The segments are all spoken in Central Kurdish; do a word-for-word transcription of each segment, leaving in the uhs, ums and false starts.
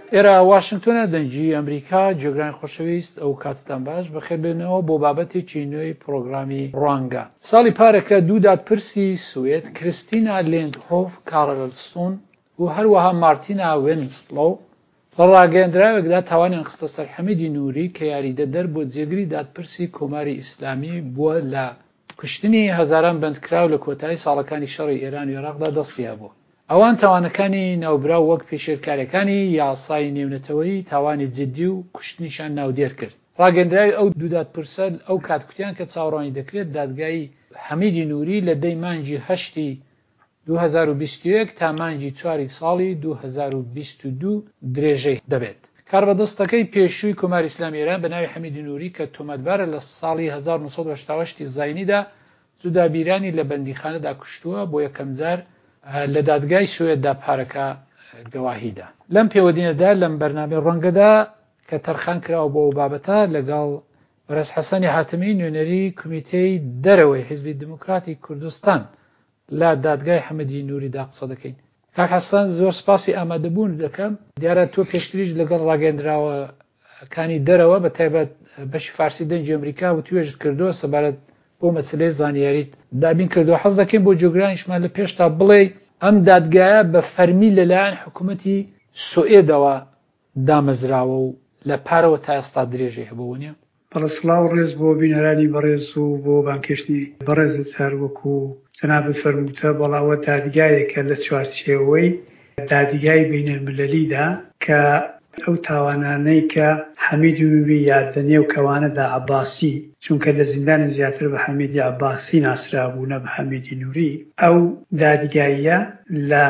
ئێرە واشنگتۆنە دەنگی ئەمریکا جێگرانی خۆشەویست ئەو کاتتان باش بەخێربێنەوە بۆ بابەتێکی نوێی پرۆگرامی ڕوانگە. ساڵی پارێکە دوو دادپرسی سوێد کریستینا لێندهۆف کارلستۆن و هەروەها مارتینا وینسلۆ لە ڕاگەیەندراوێکدا تاوانیان خستە سەر حەمیدی نووری کە یاریدەدەر بۆ جێگری دادپرسی کۆماری ئیسلامی بووە لە کوشتنی هەزاران بەندکراو لە کۆتایی ساڵەکانی شەڕی ئێران و عێراقدا دەستیان بوو. ئەوان تاوانەکانی ناوبراو وەک پێشێرکاریەکانی یاسای نێونەتەوەی تاوانی جددی و کوشتنیشان ناودێر کرد. ڕاگەندراوی ئەو دوو دادپرسە ئەو کاتکوتیان کە چاوەڕوانی دەکرێت دادگای حەمیدی نووری لە دەی مانگی هەشتی دوو هەزار و بیست و یەک تا مانگی چواری ساڵی دوو هەزار و بیست و دوو درێژەی دەبێت. کاربەدەستەکەی پێشووی کۆماری ئیسلامی ئێران بە ناوی حەمیدی نووری کە تۆمەتبارە لە ساڵی هەزار و نۆ سەد و هەشتا و هەشت زاینیدا جودابیرانی لە بەندیخانەدا کوشتووە بۆ یەکەم جار لە دادگای سوێددا پارەکە گەواهیدا. لەم پێوەدینەدا لەم بەرنامەی ڕەنگەدا کە تەرخان کراوە بۆ بابەتە لەگەڵ بەرز حەسەنی حاتمی نوێنەری کمیتەی دەرەوەی حیزبی دموکراتی کوردستان لە دادگای حەمیدی نووریدا قسە دەکەین. کاک حەسەن زۆر سپاسی ئامادەبوون دەکەم. دیارە تۆ پێشتریش لەگەڵ ڕاگەندراوەکانی دەرەوە بە تایبەت بەشی فارسی دەنگی ئەمریکا و توێژت کردووە سەبارەت بۆ مەسلەی زانیاریت دابین کردو. حەز دەکەین بۆ جێگرانیشمان لە پێشتا بڵێ ئەم دادگایە بە فەرمی لەلایەن حکوومەتی سوئێدەوە دامەزراوە و لە پارەوە تا ئێستا درێژەی هەبوو نیە. بەڵە سڵاو ڕێز بۆ بینەرانی بەڕێز و بۆ بانکشتنی بەڕێزت هەروەکو جەنابەت فەرمووتە بەڵاوە دادگایەکە لە چوارچێوەی دادگای بینەلملەلیدا کە ئەو تاوانانەی کە حەمیدی نووری یاددەنێ و کەوانەدا عەباسی چونکە لە زیندانە زیاتر بە حەمیدی عەباسی ناسرابوونە بە حەمیدی نووری ئەو دادگاییە لە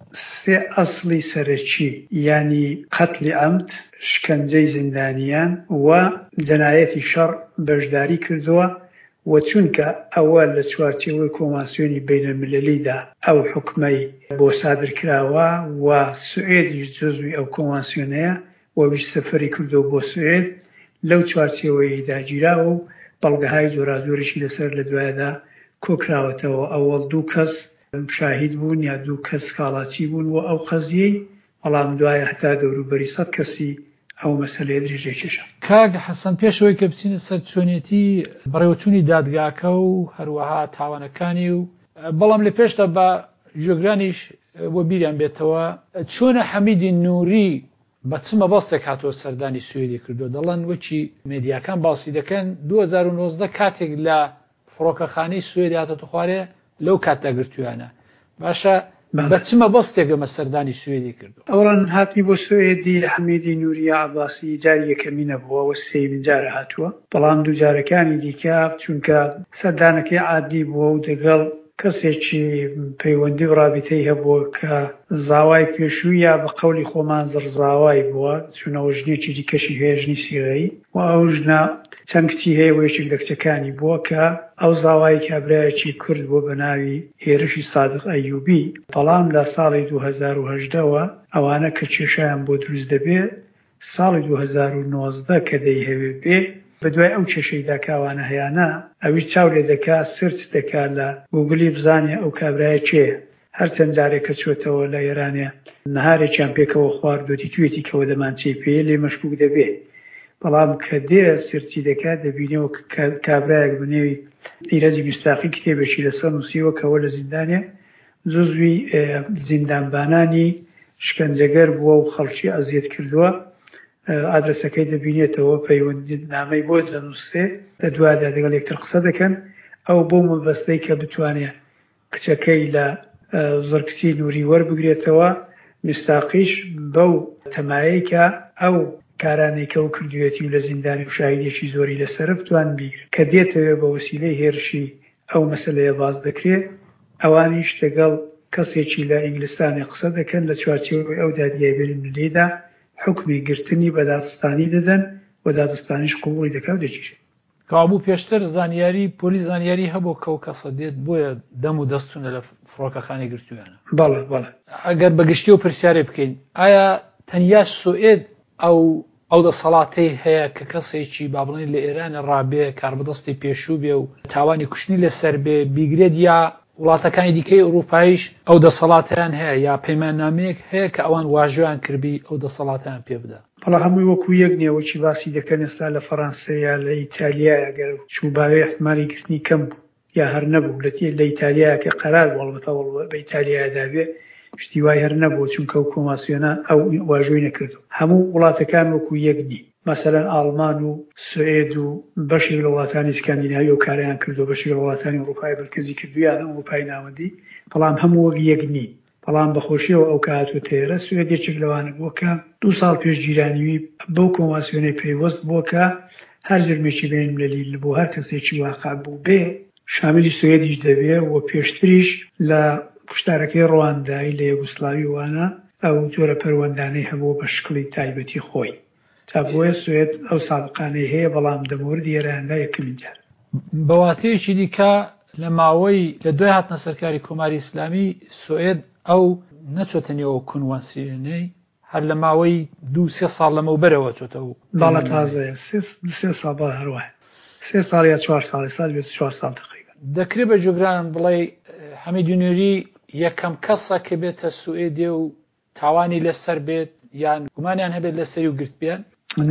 سێ ئەسڵی سەرەکی یعنی قەتلی عەمد، شکەنجەی زیندانیان و جەنایەتی شەڕ بەشداری کردووە و چونکە ئەوە لە چوارچێوەی کۆنڤانسیۆنی بینەلملەلیدا ئەو حکمەی بۆ سادرکراوە و سوئێدیش جزوی ئەو کۆنڤانسیۆنەیە و ویش سەفەری کردو بۆ سوئێد لەو چوارچێوەی داگیراوە و بەڵگەهای جۆرادۆریشی لەسەر لە دوایەدا کۆکراوەتەوە. ئەوەڵ دوو کەس شاهید بوون یا دوو کەس خاڵاتی بوون و ئەو قەزیەی بەڵام دوایە هەتا دەوروبەری سەد کەسی ئەو مەسەلەیە درێژەی کێشە. کاک حەسەن پێشەوەی کە بچینە سەر چۆنیەتی بەڕێوەچوونی دادگاکە و هەروەها تاوانەکانی و بەڵام لە پێشتا بە جێگرانیش بۆ بیریان بێتەوە چۆنە حەمیدی نووری بە چ مەبەستێک هاتووە سەردانی سوێدی کردو. دەڵێن وەکی مێدیاکان باسی دەکەن دوو هەزار و نۆزدە کاتێک لە فڕۆکەخانەی سوێدی هاتۆتە خوارێ لەو کاتدا گرتویانە. باشە بە چ مەبەستێک ئەمە سەردانی سوێدی کردو؟ ئەوڵان هاتنی بۆ سوێدی حەمیدی نووری عەباسی جاری یەکەمی نەبووە و سێمین جارە هاتووە، بەڵام دوو جارەکانی دیکە چونکە سەردانەکەی عادی بووە و دەگەڵ کەسێکی پەیوەندی و ڕابطەی هەبووە کە زاوای پێشووی یا بە قەولی خۆمان زڕزاوای بووە چونەوە ژنێکی دیکەشی هەیە ژنی سیغەیی و ئەو ژنە چەند کچی هەیە و یەکێک لە کچەکانی بووە کە ئەو زاوای کابرایەکی کورد بووە بە ناوی هێرشی سادق ئەیوبی. بەڵام لە ساڵی دوو هەزار و هەژدەوە ئەوانە کە کێشەیان بۆ دروست دەبێت ساڵی دوو هەزار و نۆزدە کە دەیهەوێ بێ بەدوای ئەو کێشەیدا کاوانە هەیەە ئەوی چاو لێ دەکا سرچ دەکا لە گوگلی بزانێ ئەو کابرایە چێە. هەرچەند جارێکە چۆتەوە لە ئێرانێ نەهارێکیان پێکەوە خواردۆتی توێتی کەەوە دەمانچەی پێ لێ مەشکوک دەبێ، بەڵام کە دێ سرچی دەکات دەبینەوە کابرایەک بنێوی ئیرەزی گوستاخی کتێبێکی لەسەر نووسیوە کەەوە لە زیندانێ جزوی زیندانبانانی شکەنجەگەر بووە و خەڵکی ئەزیەت کردووە. ئادرسەکەی دەبینێتەوە پەیوەندی نامەی بۆ دەنووسێ لە دوایدا دەگەڵ یەکتر قسە دەکەن ئەو بۆ مەبەستەی کە بتوانێت کچەکەی لە زڕکچی نووری وەربگرێتەوە میستاقیش بەو تەمایەی کە ئەو کارانێکە و کردوێتی و لە زیندانی و شاهیدێکی زۆری لەسەر بتوان بیگرێت کە دێتەوێ بە وەسیلەی هێرشی ئەو مەسەلەیە باز دەکرێت. ئەوانیش دەگەڵ کەسێکی لە ئینگلیستانی قسە دەکەن لە چوارچێوەی ئەو دادگای بینەلملەلیدا حکمی گرتنی بە دادستانی دەدەن و دادستانیش قبوڵی دەکا و دەگیرێت. کابوو پێشتر زانیاری پۆلی زانیاری هەبوو کە و کەسە دێت بۆیە دەم و دەستونە لە فڕۆکەخانەی گرتویانە. بەڵێ بەڵێ. ئەگەر بەگشتی و پرسیارێ بکەین ئایا تەنیا سوئێد ئەو ئەو دەسەڵاتەی هەیە کە کەسێکی با بڵێن لە ئێرانە ڕابێ کاربەدەستی پێشوو بێ و تاوانی کوشتنی لەسەر بێ بیگرێت یا وڵاتەکانی دیکەی ئەوروپاییش ئەو دەسەڵاتیان هەیە یا پەیماننامەیەک هەیە کە ئەوان واژۆیان کردبی ئەو دەسەڵاتیان پێ بدە. بەڵام هەمووی وەکو یەک نییەوەچی باسی دەکەن ئێستا لە فەڕەنسا یا لە ئیتالیا گەر چووباوی احتمالی گرتنی کەم بوو یا هەر نەبوو لە ئیتالیا کە قەرار بۆڵبەتەوە بە ئیتالیادابێ شتی وای هەر نەبوو چونکە ئەو کۆماسیۆنە ئەو واژۆی نەکردو. هەموو وڵاتەکان وەکو یەک نی، مەسەلەن ئاڵمان و سوئێد و بەشی لە وڵاتانی سکاندیناوی و کاریان کردو، بەشی لە وڵاتانی ئەوروپای بەرکەزی کردویان ئەوروپای ناوەندی، بەڵام هەموو وەک یەک نی. بەڵام بەخۆشیەوە ئەو کاتوە تێرە سوێد یەکێک لەوانە بووە کە دوو ساڵ پێش گیرانیوی بەو کۆماسیۆنەی پێیوەست بووە کە هەر جرمێکی بین ملەلی بۆ هەر کەسێکی واقع بوو بێ شاملی سوێدیش دەبێ و پێشتریش لە کوشتارەکەی ڕواندایی لە یوگۆسلاوی وانە ئەو جۆرە پەروەندانەی هەبوو بە شکڵی تایبەتی خۆی. تا بۆیە سوێد ئەو سابقانەی هەیە، بەڵام دەمورد ئێراندا یەکەمین جار. بەواتەیەکی دیکە لە ماوەی لە دوای هاتنە سەرکاری کۆماری ئیسلامی سوئێد ئەو نەچۆتەنیەوە کونوانسیۆنەی هەر لە ماوەی دوو سێ ساڵ لەمەوبەرەوە چۆتەوە. باڵە تازەیە سێ ساڵ بە هەروایە سێ ساڵ یا چوار ساڵی سال بێت چوار ساڵ تقریبا. دەکرێت بە جوگران بڵێ حەمیدی نووری یەکەم کەسە کە بێتە سوئێدێ و تاوانی لەسەر بێت یان گومانیان هەبێت لەسەری و گرتبیان؟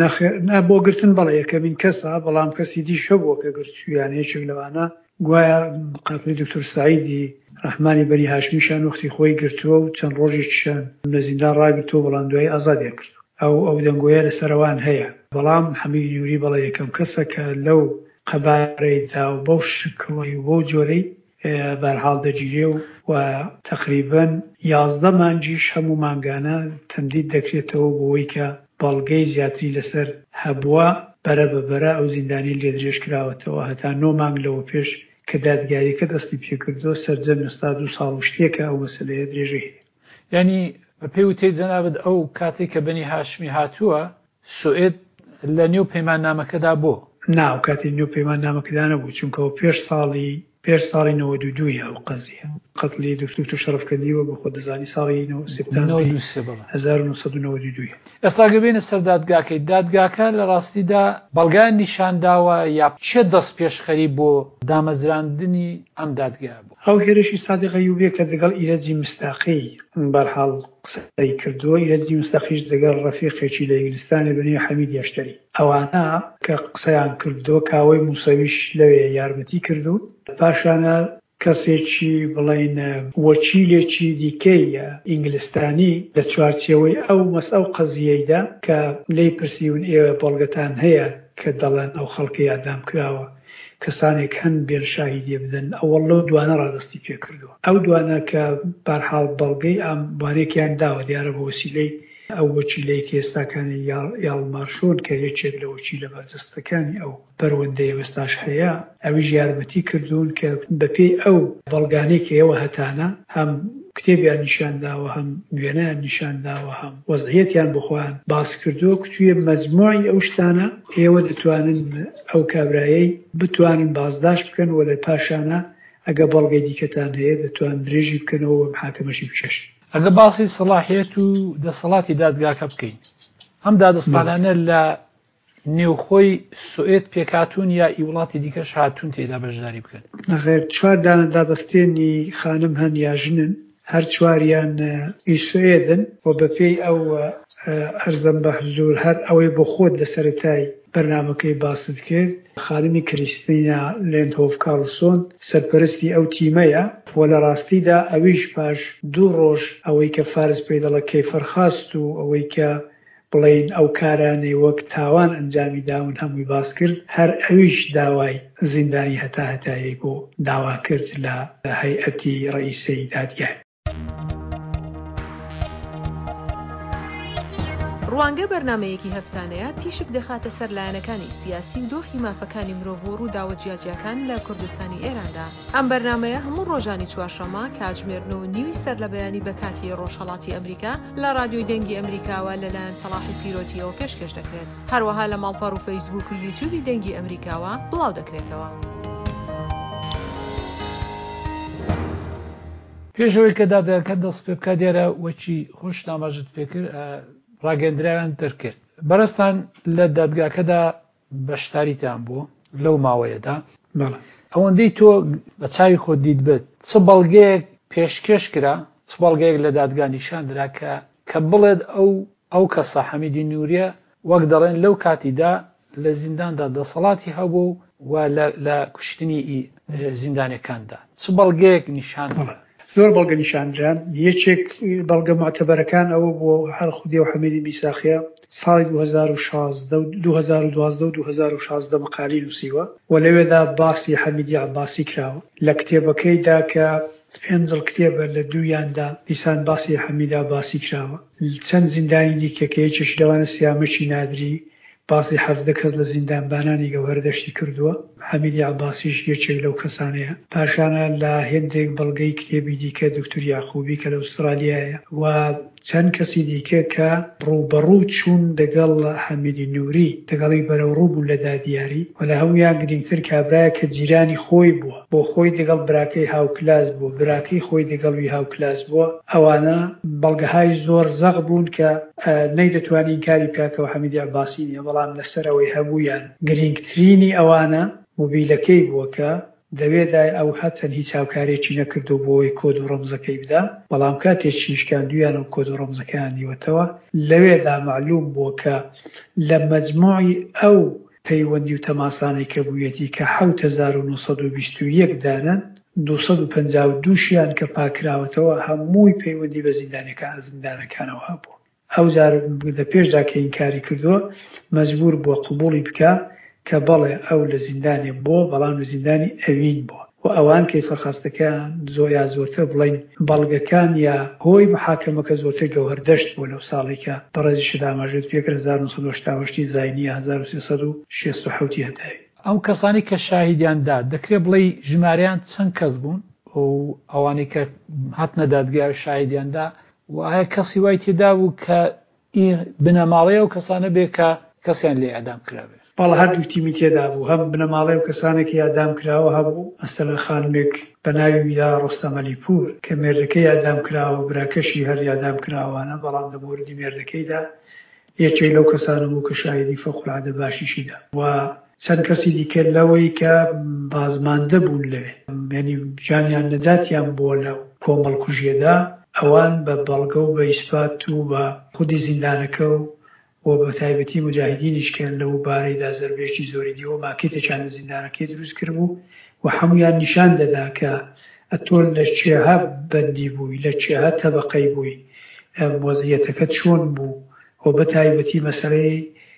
نە بۆ گرتن بەڵێ یەکەمین کەسە، بەڵام کەسی دیش هەبووە کە گرتویانەیەکێک لەوانە گوایە قاتلی دکتۆر سعیدی ڕەحمانی بەنی هاشمیشان وەختی خۆی گرتووە و چەند ڕۆژێکیشان لە زیندان ڕاگرتووە، بەڵام دوای ئازادیان کرد. ئەو ئەو دەنگۆیە لەسەرەوان هەیە، بەڵام حەمیدی نووری بەڵێ یەکەم کەسە کە لەو قەبارەیدا و بەو شکڵی و بەو جۆرەی بەرحاڵ دەگیرێ و و تقریباً یازدە مانجیش هەموو مانگانە تەمدید دەکرێتەوە بۆەوەی کە بەڵگەی زیاتری لەسەر هەبووە بەرە بەبەرە ئەو زیندانی لێ درێژ کراوەتەوە هەتا نۆ مانگ لەوە پێش کە دادگاییەکە دەستی پێکردو سەرجەم نستا دوو ساڵ و شتێکە ئەو مەسەلەیە درێژەی هەیە. یعنی بە پێی وتەی جەنابەت ئەو کاتێک کە بەنی هاشمی هاتووە سوئێد لە نێو پەیماننامەکەدا بۆ ناو کاتی نێو پەیماننامەکەدا نەبوو، چونکەەوە پێش ساڵی پێش ساڵی نەوەد و دووی ئەو قەزیە قەتلی دکتۆر شەرەفکەندیوە بە خۆ دەزانی ساڵی سپتامبری هەزار و نۆسەد و نەوەد و دوو. ئێستا گەبێنە سەر دادگاکەی دادگاکە لە ڕاستیدا بەڵگان نیشانداوە یا چه دەست پێشخەری بۆ دامەزراندنی ئەم دادگا بوو؟ ئەو هێرشی سادق ئەیوبیە کە دەگەڵ ئیرەجی مستاقی بەرحاڵ قسەی کردووە. ئیرەجی مستاقیش دەگەڵ ڕەفیقێکی لە ئینگلیستانی بەنێوی حەمید یاشتەری، ئەوانە کە قسەیان کردووە کاوەی موسەویش لەوێ یارمەتی کردو. پاشانە کەسێکی بڵین وەکیلێکی دیکەی ئینگلیستانی لە چوارچێوەی ئەو مەس ئەو قەزیەیدا کە لێی پرسیون ئێوە بەڵگەتان هەیە کە دەڵێن ئەو خەڵکی ئادام کراوە کەسانێک هەن بێن شاهیدی بدەن، ئەوە لەو دوانە ڕادستی پێ کردووە. ئەو دوانە کە بەرحاڵ بەڵگەی ئەم وانێکیان داوە دیارە بە وسیلەی ئەو وەکیلەی کە ئێستاکانی یاڵمارشۆن کە یەکێک لە وەکیلە بەرجەستەکانی ئەو پەروەندەی ئێستاش هەیە، ئەویش یارمەتی کردوون کە بەپێی ئەو بەڵگانەی کە ئێوە هەتانە هەم کتێبیان نیشانداوە، هەم وێنەیان نیشانداوە، هەم وەزعیەتیان بخۆیان باس کردووە کتوێ مەجموعی ئەو شتانە ئێوە دەتوانن ئەو کابرایەی بتوانن بازداشت بکەن و لە پاشانە ئەگە بەڵگەی دیکەتان هەیە دەتوان درێژی بکەنەوە محاکەمەشی بچێشن. ئەگە باسی سەلاحیەت و دەسەڵاتی دادگاکە بکەین، ئەم دادەستانانە لە نێوخۆی سوئێد پێکاتون یا ئیوڵاتی دیکەش هاتوون تێدا بەشداری بکەن؟ نەخێر، چوار دانە دادەستێنی خانم هەن یا ژنن، هەر چواریان ئی سوئێدن و بەپێی ئەو ئەرزەم بە حزور هەر ئەوەی بۆ خۆت لە سەرەتای بەرنامەکەی باست کرد. خانمی کریستینا لێندهۆف کارلسۆن سەرپەرستی ئەو تیمەیە و لە ڕاستیدا ئەویش پاش دوو ڕۆژ ئەوەی کە فارس پێی دەڵە کەیفەرخاست و ئەوەی کە بڵین ئەو کارانەی وەک تاوان ئەنجامی داون هەمووی باس کرد، هەر ئەویش داوای زیندانی هەتا هەتایی بۆ داوا کرد لە هەیئەتی ڕئیسەی دادگای. ڕوانگە بەرنمەیەکی هەفتانەیە تیشک دەخاتە سەر لایەنەکانی سیاسی و دۆخی مافەکانی مرۆڤ و ڕووداوە جیاجیەکان لە کوردستانی ئێراندا. ئەم بەرنمەیە هەموو ڕۆژانی چوارشەممە کاتژمێرنەوە نیوی سەر لە بەیانی بە کاتی ڕۆژهەڵاتی ئەمریکا لە رادیۆی دەنگی ئەمریکاوە لەلایەن سەلاحی پیرۆتیەوە پێشکەش دەکرێت. هەروەها لە ماڵپەڕ و فەیسبوک و یوتیوبی دەنگی ئەمریکاوە بڵاو دەکرێتەوە. پێشەوەی کە دادگاکە دەست پێ بکات دیارە وەکی خۆش ئاماژت پێکرد ڕاگەندراویان دەرکرد. بەڕستان لە دادگاکەدا بەشداریتان بوو لەو ماوەیەدا ئەوەندەی تۆ بە چاوی خۆت دیت بێت چ بەڵگەیەک پێشکەش کرا چ بەڵگەیەک لە دادگا نیشاندرا کە کە بڵێت ئەو ئەو کەسە حەمیدی نووریە وەک دەڵێن لەو کاتیدا لە زینداندا دەسەڵاتی هەبوو و لە کوشتنی زیندانەکاندا چ بەڵگەیەک نیشان زۆر بەڵگە نیشاندران یەکێک بەڵگە معتەبەرەکان ئەوە بۆ هەر خودی و حەمیدی میساخیە ساڵی دوو هەزار و شازدە دوو هەزار و دوازدە و دوو هەزار و شازدە مەقالی نووسیوە و لەوێدا باسی حەمیدی عەباسی کراوە لە کتێبەکەیدا کە پێنجڵ کتێبە لە دوویاندا دیسان باسی حەمید عەباسی کراوە چەند زیندانی دیکە یەکێش لەوانە سیامەکی نادری باسی حەفدە کەس لە زیندانبانانی گەوهەردەشتی کردووە حەمیدی عەباسیش یەکێک لەو کەسانەیە پاشانە لە هێندێک بەڵگەی کتێبی دیکە دکتۆر یاخوبی کە لە ئوسترالیایە و چەند کەسی دیکە کە ڕووبەڕوو چوون دەگەڵ حەمیدی نووری دەگەڵی بەرەو ڕوو بوو لە دادیاری و لە هەمویان گرنگتر کابرایە کە جیرانی خۆی بووە بۆ خۆی دەگەڵ براکەی هاوکلاس بوو براکەی خۆی دەگەڵوی هاوکلاس بووە ئەوانە بەڵگەهای زۆر زەق بوون کە نەیدەتوانین کاری بکاکەوە حەمیدی عەباسی نییە بەڵام لەسەرەوەی هەمویان گرنگترینی ئەوانە موبیلەکەی بووە کە دەوێدا ئەو هەچەند هیچ هاوکارێکی نەکردو بۆی کۆد و ڕەمزەکەی بدا بەڵام کاتێکی شکاندویان و کۆد و ڕەمزەکەیان دیوەتەوە لەوێدا معلوم بووە کە لە مەجموعی ئەو پەیوەندی و تەماسانەی کە بوویەتی کە حەوت هەزار و نۆ سەد و بیست و یەک دانن دووسەد و پەنجاو و دووشیان کە پاکراوەتەوە هەمووی پەیوەندی بە زیندانەکان زیندانەکانەوە هەبوو ئەو جار لە پێشدا کە ئینکاری کردووە مەجبور بووە قبوڵی بکە کە بەڵێ ئەو لە زیندانی بۆ بەڵام لە زیندانی ئەوین بووە و ئەوان کەی فەرخاستەکان زۆر یا زۆرتر بڵین بەڵگەکان یا هۆی محاکەمەکە زۆرتر گەوهەردەشت بووە لەو ساڵێکە بەڕێزی شداماژێت پێ هەزار و نۆ سەد و هەشتا و هەشت زاینی هەزار و سێسەد و شەست و حەوت هەتاوی ئەو کەسانی کە شاهیدیاندا دەکرێت بڵێ ژماریان چەند کەس بوون و ئەوانەی کە هاتنە دادگای شاهیدیاندا و ئایا کەسی وای تێدا بوو کە بنەماڵەیە و کەسانە بێ کە کەسیان لێ ئەدام کراوێت بەڵ هەردوو تیمی تێدا بوو هەم بنەماڵەی و کەسانێکی ئەدام کراوە هەبوو مەسەلەن خانمێک بە ناوی ویدا ڕۆستەم ئەلیپور کە مێردەکەی ئەدام کراوە براکەشی هەر ئەدام کراوانە بەڵام لە موردی مێردەکەیدا یەکێک لەو کەسانە بوو کە شاهیدی فەخورعادە باشیشیدا و چەند کەسی دیکە لەوەی کە بازماندە بوون لەوێ یعنی جانیان نەجاتیان بووە لەو کۆمەڵکوژیەدا ئەوان بە بەڵگە و بە ئیسپات و بە خودی زیندانەکە و و بە تایبەتی مجاهدینیشکەن لەو بارەیدا زەربێکی زۆری دیوە ماکێتێکیان لە زیندانەکەی دروست کرد بوو و هەمویان نیشان دەدا کە ئەتۆ لە چێها بەندی بووی لە چێها تەبەقەی بووی وەزعیەتەکە چۆن بوو و بە تایبەتی مەسەلەی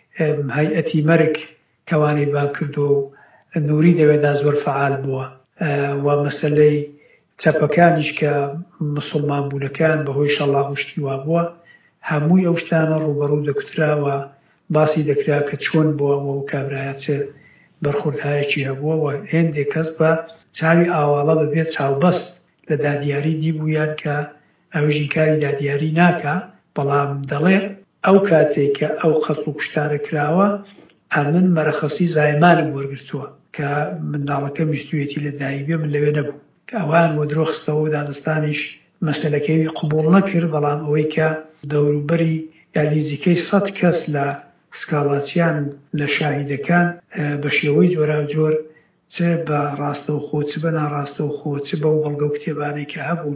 هەیئەتی مەرگ کەوانی با کردو و نووری دەوێدا زۆر فعال بووە و مەسەلەی چەپەکانیش کە مسلمان بوونەکان بەهۆی شەڵاغ وشتی وا بووە هەمووی ئەو شتانە ڕوبەڕوو دەکوتراوە باسی دەکرا کە چۆن بووە و کابرایە چ بەرخوردهایەکی هەبووە و هێندێک کەس بە چاوی ئاواڵە بەبێت چاوبەست لە دادیاری دیبوویان کە ئەوژی کاری دادیاری ناکە بەڵام دەڵێ ئەو کاتێک کە ئەو قەتڵ و کوشتارە کراوە ئەمن مەرەخەسی زایمانم وەرگرتووە کە منداڵەکە میستوێتی لە دایبێ من لەوێ نەبوو کە ئەوان وە درۆخستەوە و دانستانیش مەسەلەکەی قبوڵ نەکرد بەڵام ئەوەی کە دەوروبەری یاریزیکەی سەد کەس لە سکاڵاتیان لە شاهیدەکان بە شێوەی جۆرا جۆر چ بە ڕاستەوخۆ چ بە ناڕاستەوخۆ چ بەو بەڵگە و کتێبانەی کە هەبوون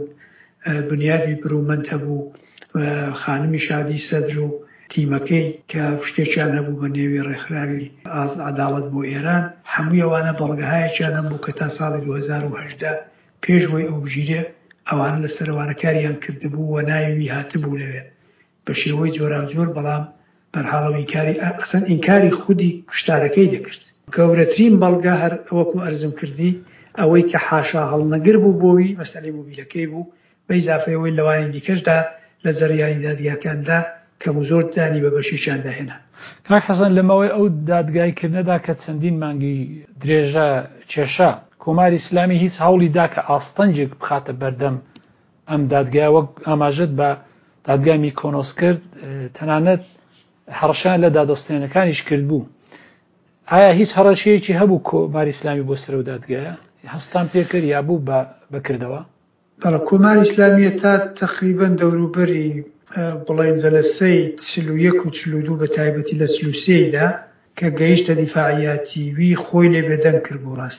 بنیادی برومەند هەبوو خانمی شادی سەدر و تیمەکەی کە شتێکیان هەبوو بە نێوی ڕێکخراوی ئازاد عەداڵەت بۆ ئێران هەمووی ئەوانە بەڵگەهایەکیان هەبوو کە تا ساڵی دوو هەزار و هەژدە پێشوەی ئەو بژیرێ ئەوان لە سەروانەکاریان کردبوو و ناوی هاتبوو لەوێ بە شێوەی جۆرا جۆر بەڵام بەرحاڵەوە ئینکاری ئەسەن ئینکاری خودی کوشتارەکەی دەکرد گەورەترین بەڵگە هەر ئەوەکو ئەرزم کردی ئەوەی کە حاشا هەڵنەگر بوو بۆی مەسەلەی موبیلەکەی بوو بە ئیزافەیەوەی لەوانی دیکەشدا لە زەریانی دادگاکاندا کەم و زۆر دانی بە بەشیشان داهێنا کاک حەسەن لەمەوەی ئەو دادگایکردنەدا کە چەندین مانگی درێژە کێشا کۆماری ئیسلامی هیچ هەوڵی دا کە ئاستەنجێک بخاتە بەردەم ئەم دادگای وەک ئاماژەت بە دادگای میکۆنۆس کرد تەنانەت هەڕەشیان لە دادەستێنەکانیش کرد بوو ئایا هیچ هەڕەشەیەکی هەبوو کۆماری ئیسلامی بۆ سەرەوە دادگایە هەستان پێکرد یا بوو بەکردەوە بەڵە کۆماری ئیسلامیە تا تەقریبەن دەوروبەری بڵێن جەلەسەی چل و یەک و چل و دوو بە تایبەتی لە چل و سێیدا کە گەیشتە دیفاعیاتی وی خۆی لێ بێدەنگ کرد بۆ ڕاستی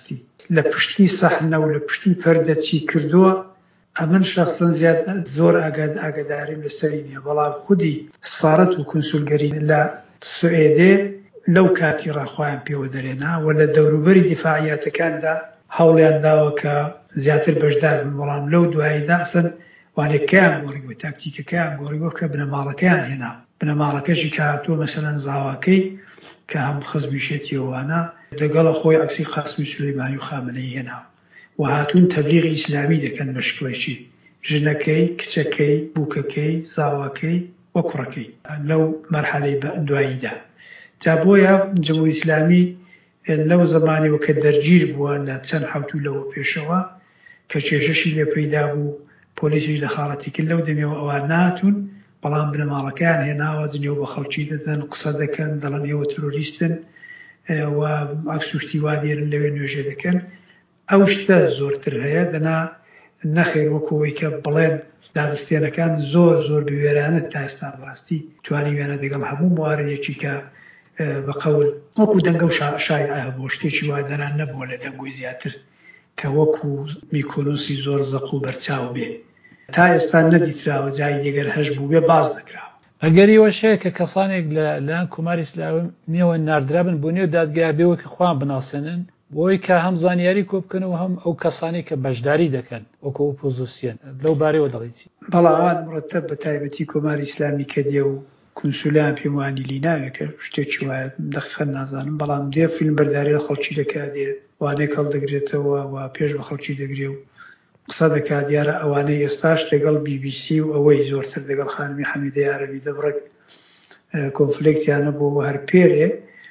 لە پشتی سەحنە و لە پشتی پەردە چی کردووە، ئەمن شخصن زیاد زۆر ئاگاداریم لەسەری نییە. بەڵام خودی سفارەت و کنسولگەری لە سوئێدێ لەو کاتی ڕاخوایان پێوە دەرێنا و لە دەوروبەری دیفاعیاتەکاندا هەوڵیان داوە کە زیاتر بەشدار بن. بەڵام لەو دواییدا ئەسەن وانێکیان گۆڕیوە، تاکتیکەکەیان گۆڕیوە کە بنەماڵەکەیان هێنا. بنەماڵەکەشی کە هاتووە مەسەلەن زاواکەی کە هەم خزمیشێتیەوەوانە لەگەڵە خۆی عەکسی قاسمی سولەیمانی و خامنەی هێنا و هاتوون تەبلیغی ئیسلامی دەکەن بە شکڵێکی ژنەکەی، کچەکەی، بووکەکەی، زاواکەی و کوڕەکەی لەو مەرحەلەی دواییدا. جا بۆیە جەمهوری ئیسلامی لەو زمانیەوە کە دەرگیر بووە لە چەند حەوت و لەوە پێشەوە کە کێشەشی لێ پەیدا بوو، پۆلیسیش دەخاڵەتی کرد، لەو دەمێەوە ئەوان ناتون، بەڵام بنەماڵەکەیان هێناوە جنێو بە خەڵکی دەدەن، قسە دەکەن، دەڵێن ئێوە تۆریستن و عەکس و شتی وا دێنن لەوێ نوێژێ دەکەن. ئەو شتە زۆرتر هەیە، دەنا نەخێر وەکەوەی کە بڵێن دادستێنەکان زۆر زۆر بوێرانە تا ئێستا بەڕاستی توانی وێنە دەگەڵ هەموو مواردێکی کە بە قەول وەکو دەنگە و شایعە بۆ شتێکی وا دەنا نەبووە لە دەنگۆی زیاتر کە وەکو میکۆنوسی زۆر زەق و بەرچاو بێ. تا ئێستا نەدیتراوە جای دێگەر هەش بوو بێ باز دەکراوە. ئەگەریەوە شەیە کە کەسانێک لە کوماری ئیسلامی نێوە ناردرابن بۆ نێو دادگای بێەوە کە خوان بناسێنن بۆی کە هەم زانیاری کۆ بکەنەوە هەم ئەو کەسانی کە بەشداری دەکەن وەکو ئۆپۆزیسیۆن. لەو بارەوە دەڵێیتی؟ بەڵاوان مرتب بە تایبەتی کۆماری ئیسلامی کە دێ و کنسولیان پێم وانی لی ناوێت کە شتێکی وایە دەقیقا نازانم، بەڵام دێ فیلم بەرداری لە خەڵکی دەکات، دێ وانەیە هەڵدەگرێتەوە و پێش بە خەڵکی دەگرێ و قسە دەکات. دیارە ئەوانەی ئێستاش لەگەڵ بی بی سی و ئەوەی زۆرتر لەگەڵ خانمی حەمیدەی عەرەبی دەبڕێت کۆنفلێکتیانە بۆ هەر پێرێ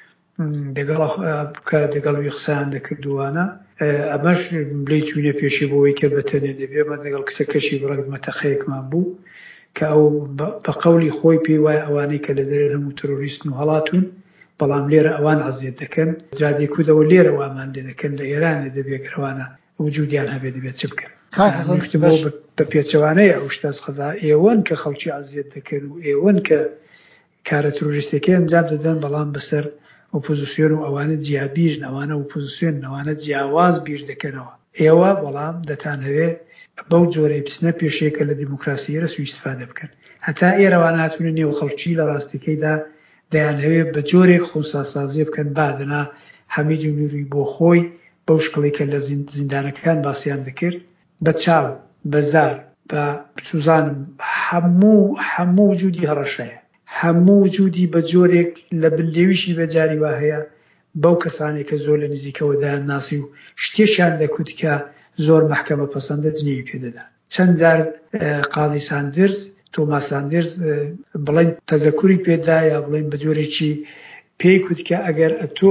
دەگەڵ وی قسەیان دەکردووانە. ئەمەش بڵێ چوونە پێشی بۆەوەی کە بەتەنێ دەبێمە دەگەڵ کچەکەشی بڕێت مەتەقەیەکمان بوو کە ئەو بە قەولی خۆی پێی وایە ئەوانەی کە لە دەرێن هەموو تەرۆریستن و هەڵاتون، بەڵام لێرە ئەوان عەزیەت دەکەن. جادێکودەوە لێرە وامان لێ دەکەن لە ئێرانێ دەبێگەروانە وجودیان هەبێ دەبێت چ بکەن. بە پێچەوانەیە ئەو شتەس خەزا ئێوەن کە خەڵکی عەزیەت دەکەن و ئێوەن کە کارە تۆریستەکەی ئەنجام دەدەن، بەڵام بەسەر ئۆپۆزیسیۆن و ئەوانە جیابیرن، ئەوانە ئۆپۆزیسیۆن، ئەوانە جیاواز بیر دەکەنەوە. ئێوە بەڵام دەتان هەوێ بەو جۆرەی بچنە پێشەیەکە لە دیموکراسیەرە سوء ئیستیفادە بکەن. هەتا ئێرەوان هاتوونە نێو خەڵکی لە ڕاستیەکەیدا دەیان هەوێ بە جۆرێک خۆساسازیە بکەن، بادنا حەمیدی نووری بۆ خۆی بەو شکڵی کە لە زیندانەکان باسییان دەکرد بە چاو بە زار بە سوزانم هەموو هەموو وجودی هەڕەشەیە، هەموو وجودی بە جۆرێک لە بلێویشی بەجاری وا هەیە بەو کەسانێک کە زۆر لە نزیکەوە دایان ناسی و شتێشیان دەکوت کە زۆر محکەمە پەسەندە جنێوی پێدەدا. چەند جار قازی ساندرز، تۆماس ساندرز بڵێن تەزەکوری پێدا یا بڵێن بە جۆرێکی پێی کوت کە ئەگەر ئەتۆ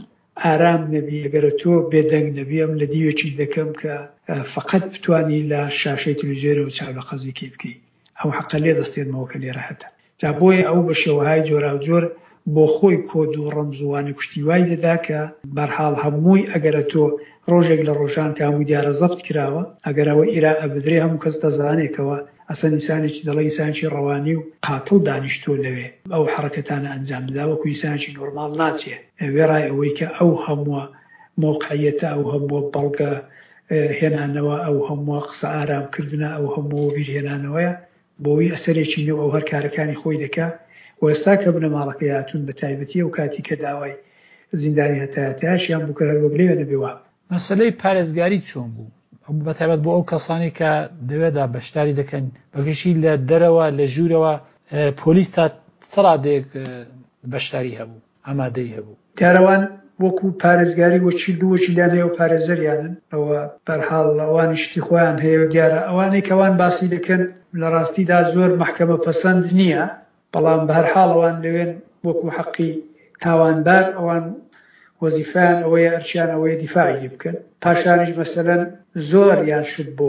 ئارام نەبی، ئەگەر تۆ بێدەنگ نەبی، ئەم لە دیوێکی دەکەم کە فقط بتوانی لە شاشەی تەلەڤیزیۆنەوە چاو لە قەزێکی بکەی. ئەو حەقە لێ دەستێنمەوە کە لێرە هەتە. جا بۆیە ئەو بە شێوەهای جۆرا و جۆر بۆ خۆی کۆد و ڕەمزوانی کوشتی وای دەدا کە بەرحاڵ هەمووی ئەگەرە تۆ ڕۆژێک لە ڕۆژان کە هەموو دیارە زەبت کراوە، ئەگەر ئەوە ئیرا ئەبدرێ هەموو کەس دەزانێکەوە ئەسەن ئینسانێکی دەڵێ ئینسانێکی ڕەوانی و قاتڵ دانیشتۆ لەوێ ئەو حرەکەتانە ئەنجام بدا وەکو ئینسانێکی نۆرماڵ ناچێ. وێڕای ئەوەی کە ئەو هەمووە مۆقعیەتە، ئەو هەمووە بەڵگە هێنانەوە، ئەو هەمووە قسە ئارامکردنە، ئەو هەموو بیرهێنانەوەیە بۆی ئەسەرێکی نێو ئەو هەر کارەکانی خۆی دەکا. و ئێستا کە بنەماڵەکە هاتوون بە تایبەتی ئەو کاتی کە داوای زیندانی هەتایەتیاشیان بوو کە هەروەک لێوێ نەبێوە. مەسەلەی پارێزگاری چۆن بوو؟ بە تایبەت بۆ ئەو کەسانی کە دەوێدا بەشداری دەکەن بەگشتی لە دەرەوە لە ژوورەوە پۆلیس تا سەرادێک بەشداری هەبوو، ئامادەی هەبوو. دیارەوان وەکو پارێزگاری وەچی دووەچی لان هەیە و پارێزەریانن، ئەوە بەرحاڵ ئەوانی شتی خۆیان هەیە و دیارە ئەوانەی کەوان باسی دەکەن لە ڕاستیدا زۆر محکەمە پەسەند نییە، بەڵام بەهەرحاڵ ئەوان لەوێن وەکو حەقی تاوانبار ئەوان وەزیفەیان ئەوەیە ئەرچیان ئەوەیە دیفاعی لێ بکەن. پاشانیش مەسەلەن زۆر یان شت بۆ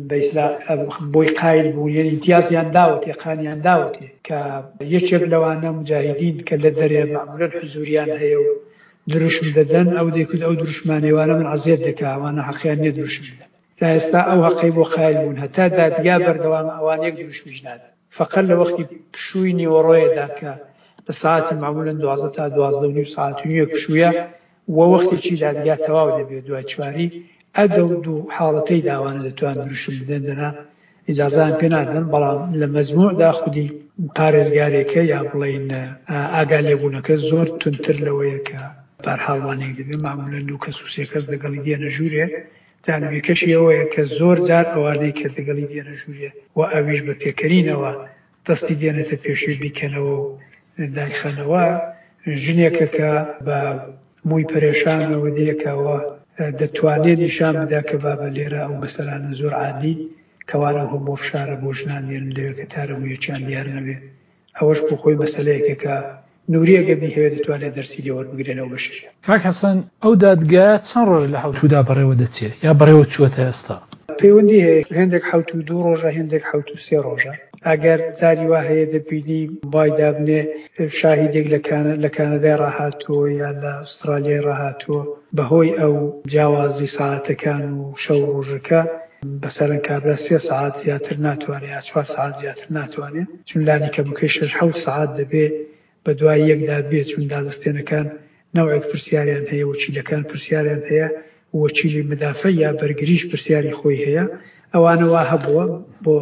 بۆی قایل بوون، یعنی امتیازیان داوەتێ، قانیان داوەتێ کە یەکێک لەوانە مجاهیدین کە لە دەرێ معمولاً حزوریان هەیە و دروشم دەدەن، ئەو دەیکوت ئەو دروشمانێوانە من عەزیەت دەکا ئەوانە حەقیان نییە دروشم بدەن. تا ئێستا ئەو حەقی بۆ قایل بوون، هەتا دادگا بەردەوامە ئەوان یەک دروشمیش نادەن. فقط لە وەختی پشووی نیوەڕۆیەدا کە لە ساعتی معمولاً دوازدە تا دوازدە و نیو ساعت و نیوە پشوویە وەختێکی دادگا تەواو دەبێت دوای چواری ئەدە و دوو حاڵەتەی داوانە دەتوان دروشم بدەن دەنا ئیجازان پێ نادەن بەڵام لە مەجموعدا خودی پارێزگارێکە یا بڵێن ئاگا لێبوونەکە زۆر تونتر لەوەیە کە بەرحاڵوانێک دەبێت معمولەن دوو کەس و سێ کەس دەگەڵی دێنە ژوورێ جانبێکەشی ئەوەیە کە زۆر جار ئەوانەی کە دەگەڵی دێنە ژوورێ و ئەویش بە پێکەرینەوە دەستی دێنێتە پێشوی بیکەنەوە و دایخەنەوە ژنێکە کە بە مووی پەرێشانەوە دەیەکەوە دەتوانێت نیشان بدا کە بابە لێرە ئەو بەسەرانە زۆر عادی کەوانە هەم بۆ فشارە بۆ ژنان دێنن لەوێ کە تارەمویەکیان دیار نەبێ ئەوەش بۆ خۆی مەسەلەیەکە کە نوریەگە بیهەوێ دەتوانێت دەرسی لێوە بگرێنەوە بەشش. کاک حەسەن ئەو دادگایە چەند ڕۆژ لە حەوتوودا بەڕێوە دەچێت یا بەڕێوە چووەتە ئێستا؟ پەیوەندی هەیە هێندێک حەوت و دوو ڕۆژە هێندێک حەوت و سێ ڕۆژە. ئەگەر جاری وا هەیە دەبینی وای دابنێ شاهیدێک لە کانەدای ڕاهاتووە یا لە ئوسترالیای ڕاهاتووە بەهۆی ئەو جیاوازی ساعاتەکان و شەو ڕۆژەکە بەسەرن کابرا سێ ساعات زیاتر ناتوانێت یا چوار ساعات زیاتر ناتوانێت چون لانی کە بکەی شەش حەوت ساعات دەبێت بە دوای یەکدا بێت چون دادەستێنەکان نەوەیەک پرسیاریان هەیە وەکیلەکان پرسیاریان هەیە وەکیلی مدافع یا بەرگریش پرسیاری خۆی هەیە ئەوانەوە هەبووە بۆ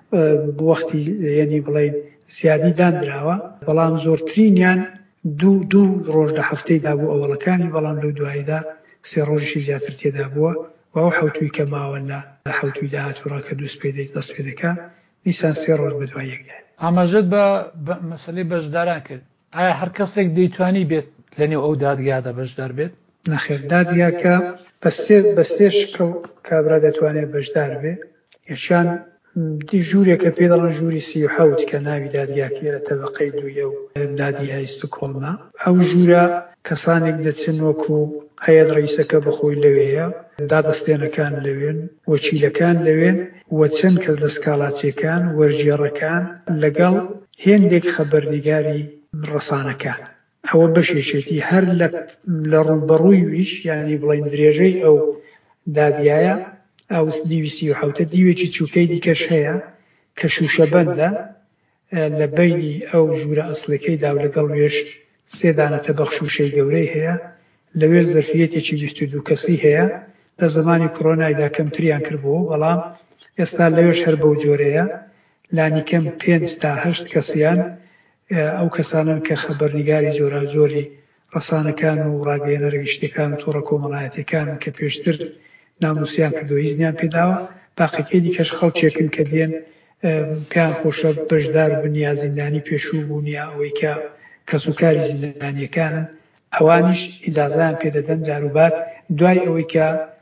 وەختی یعنی بڵێن زیادی دانراوە بەڵام زۆرترینیان دوو دوو ڕۆژ لە هەفتەیدا بوو ئەوڵەکانی بەڵام لەو دواییدا سێ ڕۆژی زیاتر تێدا بووە و ئەو حەوتوی کە ماوە لە حەوتوی داهاتووڕا کە دووس پێدەی دەست پێ دەکا نیسان سێ ڕۆژ بە دوای یەکدا. ئاماژەت بە مەسەلەی بەشداران کرد ئایا هەر کەسێک دەیتوانی بێت لەنێو ئەو دادگادا بەشدار بێت؟ نەخێر دادگاکە بە سێ شکڵ کابرا دەتوانێت بەشدار بێت. یەکیان ژوورێکە پێ دەڵێن ژووری سی و حەوت کە ناوی دادگاکە لە تەبەقەی دوویە و دادگای ستۆکۆڵمە. ئەو ژوورە کەسانێک دەچن وەکو هەیەت ڕئیسەکە بەخۆی لەوەیە دادەستێنەکان لەوێن وەکیلەکان لەوێن وە چەند کەس لە سکاڵاتیەکان وەرجێڕەکان لەگەڵ هێندێک خەبەرنیگاری ڕەسانەکان. ئەوە بەشێشێتی هەر لە ڕووبەڕووی ویش یعنی بڵێن درێژەی ئەو دادگایە ئەو دیویسی و حوتە دیوێکی چووکەی دیکەش هەیە کە شوشەبەندە لە بینی ئەو ژوورە ئەسڵەکەیدا و لەگەڵ وێش سێدانەتە بەخشوشەی گەورەی هەیە لەوێ زەرفیەتێکی بیست و دوو کەسی هەیە لە زمانی کۆڕۆنایدا کەمتریان کردبوو بەڵام ئێستا لەوێش هەر بەو جۆرەیە لانیکەم پێنج تا هەشت کەسیان ئەو کەسانن کە خەبەرنیگاری جۆرا جۆری ڕەسانەکان و ڕاگەیەنەرە گشتەکان و تۆڕە کۆمەڵایەتەکان کە پێشتر ناموسیان کردەوە هیچنیان پێداوە باقیەکەی دیکەش خەڵکێکن کە دێن پێیان خۆشە بەشدار بنیا زیندانی پێشوو بوونیا ئەوەی کە کەسوکاری زیندانیەکانن ئەوانیش ئیجازەیان پێدەدەن جاروبار دوای ئەوەی کە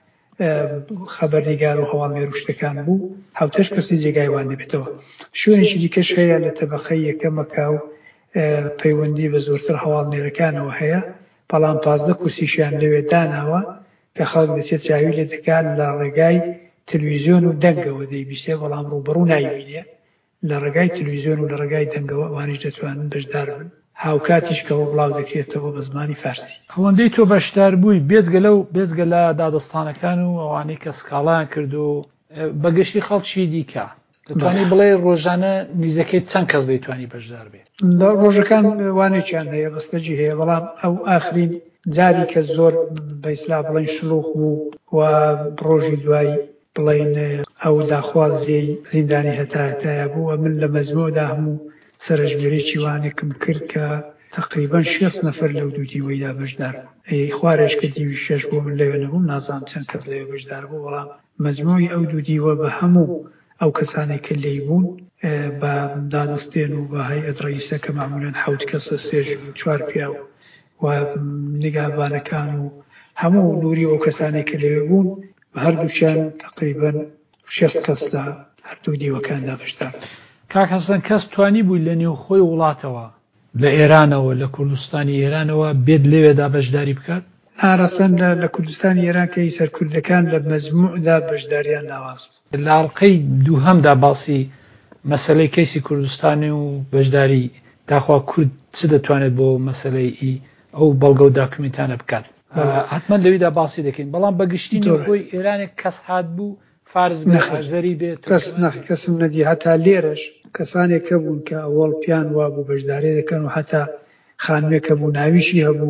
خەبەرنیگار و هەواڵمێر و شتەکان بوو حوتەش کەسی جێگایوان دەبێتەوە. شوێنێکی دیکەش هەیە لە تەبەقەی یەکەمەکە و پەیوەندی بە زۆرتر هەواڵمێرەکانەوە هەیە بەڵام پازدە کورسیشیان لەوێ داناوە کە خەڵک دەچێت چاوی لێ دەکات لە ڕێگای تەلەڤیزیۆن و دەنگەوە دەیبیستێ بەڵام ڕووبەڕوو نایبینێ لە ڕێگای تەلەڤیزیۆن و لە ڕێگای دەنگەوە ئەوانیش دەتوانن بەشدار بن هاوکاتیش کەەوە بڵاو دەکرێتەوە بە زمانی فارسی. ئەوەندەی تۆ بەشدار بووی بێجگە لەو بێجگە لە دادەستانەکان و ئەوانەی کە سکاڵیان کرد و بەگەشتی خەڵکی دیکە دەتوانی بڵێ ڕۆژانە نیزەکەی چەند کەس دەیتوانی بەشدار بێت؟ ڕۆژەکان وانێکیان هەیە بەستەجی هەیە بەڵام ئەو ئاخرین جاری کە زۆر بە ئیسلا بڵێن شلوغ بوو و ڕۆژی دوای بڵێن ئەو داخوازیەی زیندانی هەتایە بوو و من لە مەزمۆدا هەموو سەرژمێرێکی وانێکم کرد کە تقریبان شێست نەفەر لەو دوو دیوەیدا بەشدار بوو. خوارێش کە دیوی شەش بۆ من لەوێ نەبووم نازانم چەند کەس لەوێ بەشدار بوو بەڵام مەجموعی ئەو دوو دیوە بە هەموو ئەو کەسانێک کە لێی بوون بە دادەستێن و بە هەیئەت ڕئیسە کە معمولاً حەوت کەسە سێژ و چوار پیا و نیگابانەکان و هەموو نووری ئەو کەسانێک کە لێوێ بوون بە هەردووچیان تقریبان شەست کەس لە هەردوو دیوەکاندا بەشدار. کاک حەسەن کەس توانی بووی لە نێو خۆی وڵاتەوە لە ئێرانەوە لە کوردستانی ئێرانەوە بێت لەوێدا بەشداری بکات؟ ناڕەسەن لە کوردستانی ئێران کە سەرکوردەکان لە مەجموعدا بەشداریان لاواز بوو. لە ئەڵقەی دووهەمدا باسی مەسەلەی کەیسی کوردستانی و بەشداری داخوا کورد چ دەتوانێت بۆ مەسەلەی ئەو بەڵگە و داکومنتانە بکات حتمما لەویدا باسی دەکەین بەڵام بەگشتی خۆی ئێرانێک کەس هات بوو فارز بەزەری بێت کەس نەخ کەسم نەدی هەتا لێرەش کەسانێک کە بوون کە ئەوڵ پیان وا بوو بەشداری دەکەن و هەتا خانوێکە بوو ناویشی هەبوو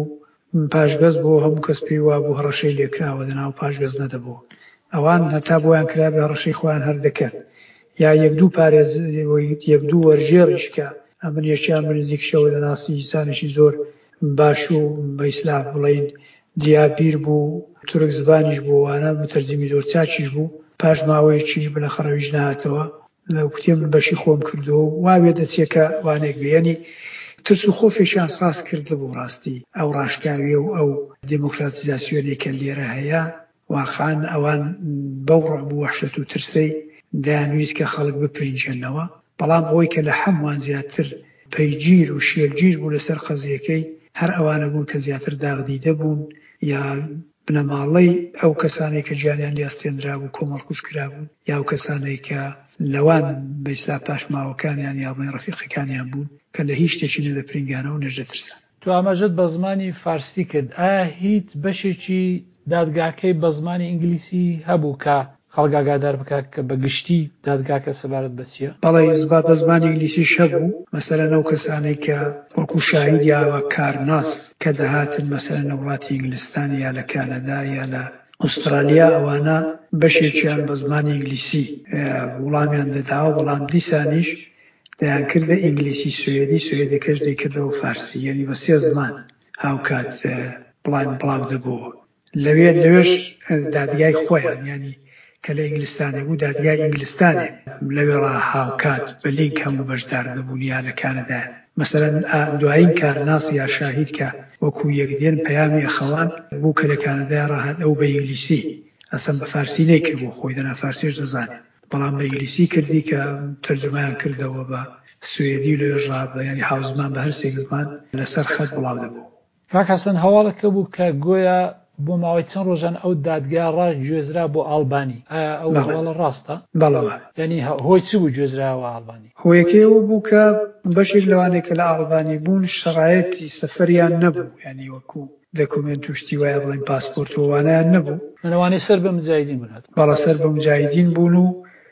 پاشگەز بۆ هەموو کەس پێی وا بوو هەڕەشەی لێکراوە لەناو پاشگەز نەدەبوو. ئەوان هەتا بۆیان کرابێ هەڕەشەی خۆیان هەر دەکەن یا یەک دوو پارێز یەک دوو وەرژێڕیشکە ئەمن یەکیان نزیکشەوە لەناسی ئینسانێکی زۆر باش و بە ئیسلاح بڵێین جیابیر بوو، تورک زبانیش بوو، وانە متەرجمی زۆر چاکیش بوو. پاش ماوەیەکی بەلەخەڕەویش نهاتەوە لەو کوتێ من بەشی خۆم کردەوە واوێ دەچێکە وانێک بێنی ترس و خۆفێکیان ساز کرد بوو ڕاستی ئەو ڕاشکاویە و ئەو دموکراتیزاسیۆنێک کە لێرە هەیە واقعان ئەوان بەو ڕعب و وەحشەت و ترسەی دەیانویست کە خەڵک بپرینجێنەوە. بەڵام ئەوەی کە لە هەمووان زیاتر پەیگیر و شێرگیر بوو لەسەر قەزیەکەی هەر ئەوانە بوون کە زیاتر داغدیدە بوون یا بنەماڵەی ئەو کەسانێک کە گیانیان لیاستێنرا بوو کۆمەڵکوس کرابوون یا ئەو کەسانێک کە لەوان بەیستا پاشماوەکانیان یا بڵێن ڕەفیقەکانیان بوون کە لە هیچ شتێکی نە دەپرینگانەوە نەش دەترسان. تو ئاماژەت بە زمانی فارسی کرد، ئایا هیچ بەشێکی دادگاکەی بە زمانی ئینگلیسی هەبوو کە خەڵک ئاگادار بکات کە بە گشتی دادگاکە سەبارەت بە چییە؟ بەڵێ زبات بە زمانی ئینگلیسیش هەبوو، مەسەلەن ئەو کەسانێک کە وەکو شاهید یاوە کارناس کە دەهاتن مەسەلەن لە وڵاتی ئینگلیستان یا لە کانەدا یا لە ئوسترالیا ئەوانە بەشێکیان بە زمانی ئینگلیسی وڵامیان دەداوە، بەڵام دیسانیش دەیان کردە ئینگلیسی سوێدی سوێدەکەش دەیکردەوە فارسی، یعنی بە سێ زمان هاوکات بڵاین بڵاو دەبووە. لەوێ لەوێش دادگای خۆیان ینی کە لە ئینگلیستانێ بوو دادگای ئینگلیستانێ لەوێ ڕا هاوکات بە لینک هەموو بەشدار دەبوون یا لە کانەدا. مەسەلەن دوایین کارناس یا شاهید کە وەکو یەکدێن پەیامی ئەخەوان بوو کە لە کانەدا ڕاهات ئەو بە ئینگلیسی ئەسەن بە فارسی نەیکرد بوو خۆی دەنا فارسیش دەزانێت، بەڵام بە ئینگلیسی کردی کە تەرجمەیان کردەوە بە سوێدی و لەوێژ ڕا ینی حاوزمان بە هەرسێک زمان لەسەر خەت بڵاو دەبوو. کاک حەسەن هەواڵەکە بوو کە گۆیا بۆ ماوەی چەند ڕۆژان ئەو دادگا ڕا گوێزرا بۆ ئالبانی، ئایا ئەو هەواڵە ڕاستە؟ بەڵەوە. ینی هۆی چ بوو گوێزراوە ئالبانی؟ هۆیەکەوە بوو کە بەشێک لەوانێک کە لە ئالبانی بوون شەڕایەتی سەفەریان نەبوو، ینی وەکو دەکومنت و شتی وایە بڵێن پاسپۆرت و وانیان نەبوو. لەوانەیە سەر بە مجاهیدین بوون. بەڵە سەر بە مجاهیدین بوون و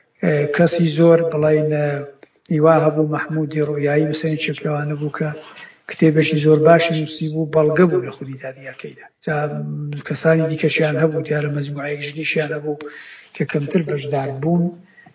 کەسی زۆر بڵێن هیوا هەبوو مەحموودی ڕۆیایی بەسەری چێک لەوانە بوو کە کتێبێکی زۆر باشی نووسی بوو بەڵگە بوو لە خودی دادگاکەیدا. جا کەسانی دیکەشیان هەبوو دیارە مەجموعەیەک ژنیشیان هەبوو کە کەمتر بەشدار بوون،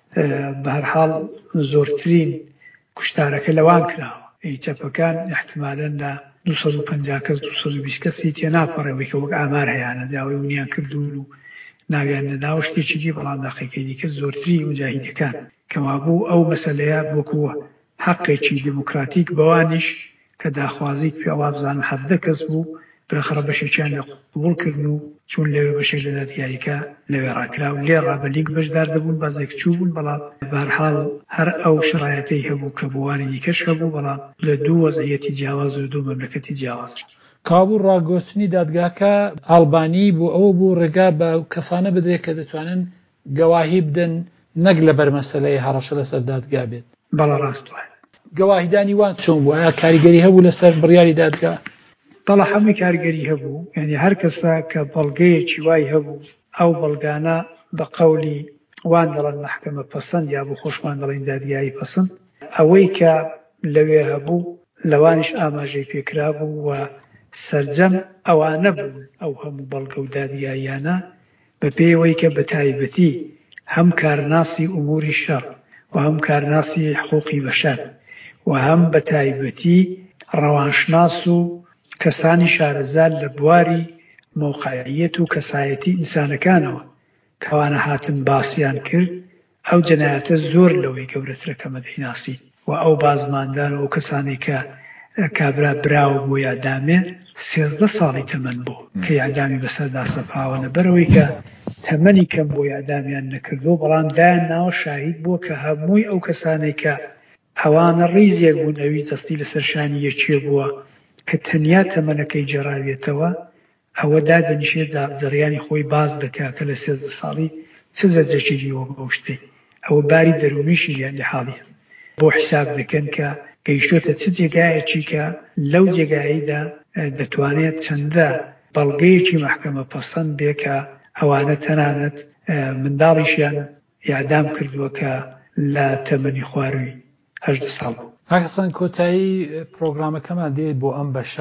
بە هەر حاڵ زۆرترین کوشتارەکە لەوان کراوە. چەپەکان احتمالەن لە دووسەد و پەنجا کەس دووسەد و بیست کەسی تێناپەڕێەوەی کە وەک ئامار هەیەە جاوی ونیان کردوون و ناویان نەداوە شتێکی دی، بەڵام داقیقەی دیکە زۆرتری مجاهیدەکان کەوا بوو ئەو مەسەلەیە بۆکووە حەقێکی دموکراتیک بەوانیش کە داخوازی پیاوا بزانن هەفتە کەس بوو بەخڕە بەشێکیان لە قبوڵ کردن و چون لەوێ بەشێک لە دادگاریکە لەوێ ڕاکرا و لێ ڕابەلیک بەشدار دەبوون بازێک چوو بوون، بەڵام بەهەرحاڵ هەر ئەو شرایەتەی هەبوو کە بۆوانی دیکەش هەبوو، بەڵام لە دوو وەزعیەتی جیاواز و دوو مەملەکەتی جیاوازرا. کابوو ڕاگۆچنی دادگاکە ئالبانی بوو ئەو بوو ڕێگا بە کەسانە بدرێت کە دەتوانن گەواهی بدەن نەک لە بەرمەسەلەی هەڕەشە لەسەر دادگا بێت. بەڵە ڕاست وایە. گەواهیدانی وان چۆن بوو؟ ئایا کاریگەری هەبوو لەسەر بڕیاری دادگا؟ بەڵە هەمووی کارگەری هەبوو، یعنی هەر کەسا کە بەڵگەیەکی وای هەبوو ئەو بەڵگانە بە قەولی وان دەڵێن مەحکەمە پەسەند یا بۆ خۆشمان دەڵێن دادگایی پەسەند، ئەوەی کە لەوێ هەبوو لەوانش ئاماژەی پێکرا بوو و سەرجەم ئەوانە بوون ئەو هەموو بەڵگە و دادگاییانە بە پێیەوەی کە بە تایبەتی هەم کارناسی ئوموری شەڕ و هەم کارناسی حقوقی بەشەر و هەم بە تایبەتی ڕەوانشناس و کەسانی شارەزار لە بواری مۆقعیەت و کەسایەتی ئینسانەکانەوە کەوانە هاتن باسییان کرد، ئەو جەنایەتە زۆر لەوەی گەورەترە کەمە دەیناسی و ئەو بازماندان و ئەو کەسانی کە کابرا براوە بۆ یادامێ سێزدە ساڵی تەمەن بوو کە یادامی بەسەردا سەپاوە لەبەرەوەی کە تەمەنی کەم بۆ یادامیان نەکردو، بەڵام دایان ناوە شاهید بووە کە هەمووی ئەو کەسانێک کە ئەوانە ڕیزێک بوون ئەوی دەستی لەسەر شانی یەکێ بووە کە تەنیا تەمەنەکەی جێڕاوێتەوە ئەوە دادەنیشێت زەڕیانی خۆی باز دەکا کە لە سێزدە ساڵی چ زەجرێکی دیوە بەو شتەی ئەوە باری دەرونیشی لیان لە حاڵیە بۆ حساب دەکەن کە گەیشتۆتە چ جێگایەکی کە لەو جێگاییدا دەتوانێت چەندە بەڵگەیەکی مەحکەمە پەسەند بێ کە ئەوانە تەنانەت منداڵیشیان یادام کردووە کە لە تەمەنی خواروی هەژدە ساڵ بوو. حەسەن کۆتایی پرۆگرامەکەمان دێت بۆ ئەم بەشە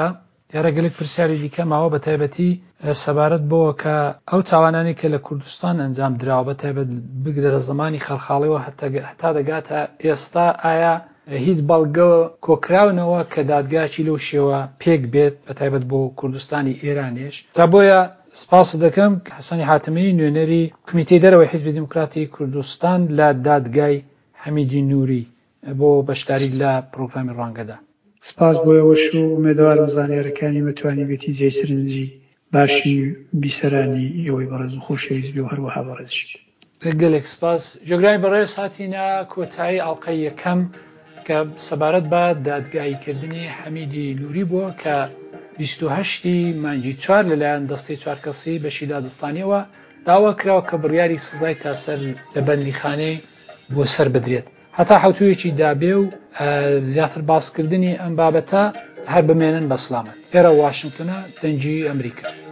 دیارە گەلێک پرسیاری دیکە ماوە بە تایبەتی سەبارەت بۆ کە ئەو تاوانانی کە لە کوردستان ئەنجام درراوە بە تایبەت بگرە لە زمانی خەڵخاڵیەوە هەتا دەگاتە ئێستا ئایا هیچ بەڵگە کۆکراونەوە کە دادگاچی لەو شێوە پێک بێت بە تایبەت بۆ کوردستانی ئێرانیش تا بۆیە سپاس دەکەم حەسەنی حاتمی نوێنەری کمیتەی دەرەوەی حیزبی دیموکراتی کوردستان لە دادگای حەمیدی نووری بۆ بەشداری لە پرۆگرامی ڕوانگەدا. سپاس بۆیەوەش و ئومێدەوارم زانیارەکانی مەتوانی بێتی جێی سرنجی باشی بیسەرانی ئێوەی بەڕێز و خۆشەویست و هەروەها بەڕێزش. گەلێک سپاس. جۆگرانی بەڕێز هاتینە کۆتایی ئەڵقەی یەکەم کە سەبارەت بە دادگاییکردنی حەمیدی نووری بووە کە بیست و هەشتی مانگی چوار لەلایەن دەستەی چوار کەسی بەشی دادستانیەوە داوا کراوە کە بڕیاری سزای تاسەر لە بەندیخانەی بۆ سەر بدرێت هەتا حوتویەکی دابێ و زیاتر باسکردنی ئەم بابەتە هەر بمێنن بە سلامەت. ئێرە واشنگتنە دەنگی ئەمریکا.